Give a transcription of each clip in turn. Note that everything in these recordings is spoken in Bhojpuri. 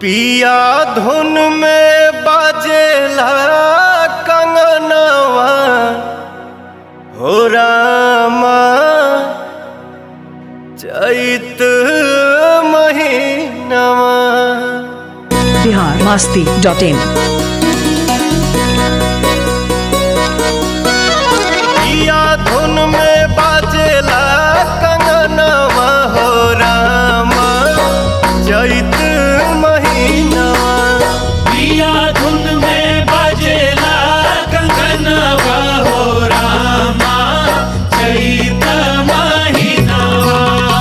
पिया धुन में बाजेला कंगनवा हो रामा चैत महीनवा। biharmasti.in पिया धुन में बाजेला कंगनवा हो रामा चैत महीनवा। पिया धुन में बाजेला कंगनवा हो रामा चैत महीनवा।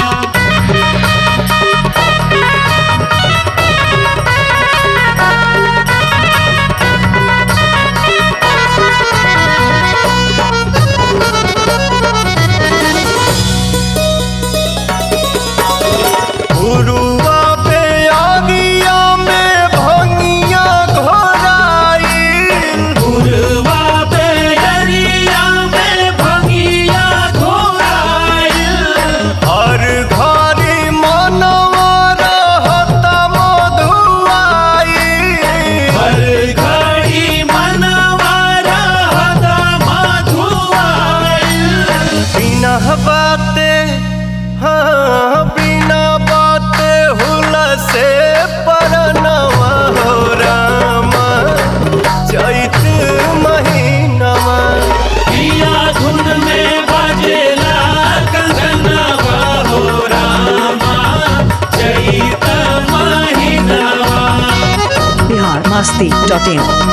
बिना बाते हुला से परनवा हो रामा चैत महीनवा। पिया धुन में बाजेला कंगनवा हो रामा चैत महीनवा। biharmasti.in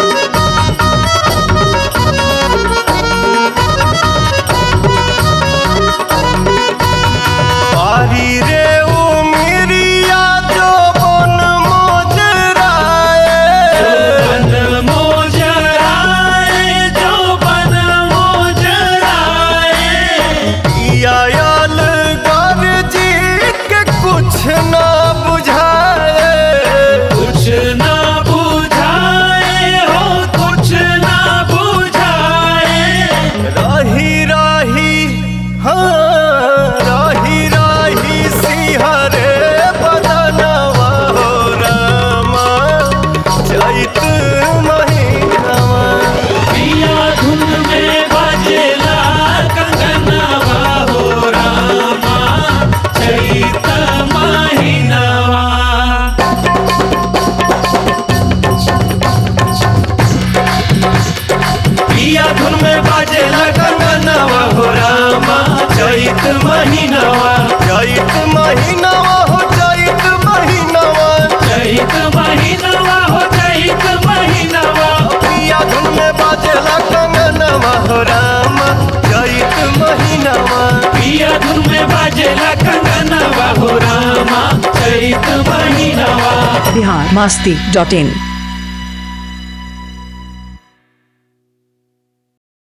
बारी रे उमिरिया जो बन मोजराए, बन मोजराए जो बन मोजराए। आयल गर्जी के कुछ ना बुझाए, कुछ ना बुझाए हो कुछ ना बुझाए। रही रही हाँ रही रही सिहरे बदनवा हो रामा चैत महीनवा। पिया धुन में बाजेला कंगनवा हो रामा चैत महीनवा। पिया धुन में बाजेला कंगनवा हो रामा चैत महीनवा। चैत महीनवा हो चैत महीनवा। चैत महीनवा हो चैत महीनवा। पिया धुन में बाजेला कंगनवा हो रामा चैत महीनवा। पिया धुन में बाजेला कंगनवा हो रामा चैत महीनवा। biharmasti.in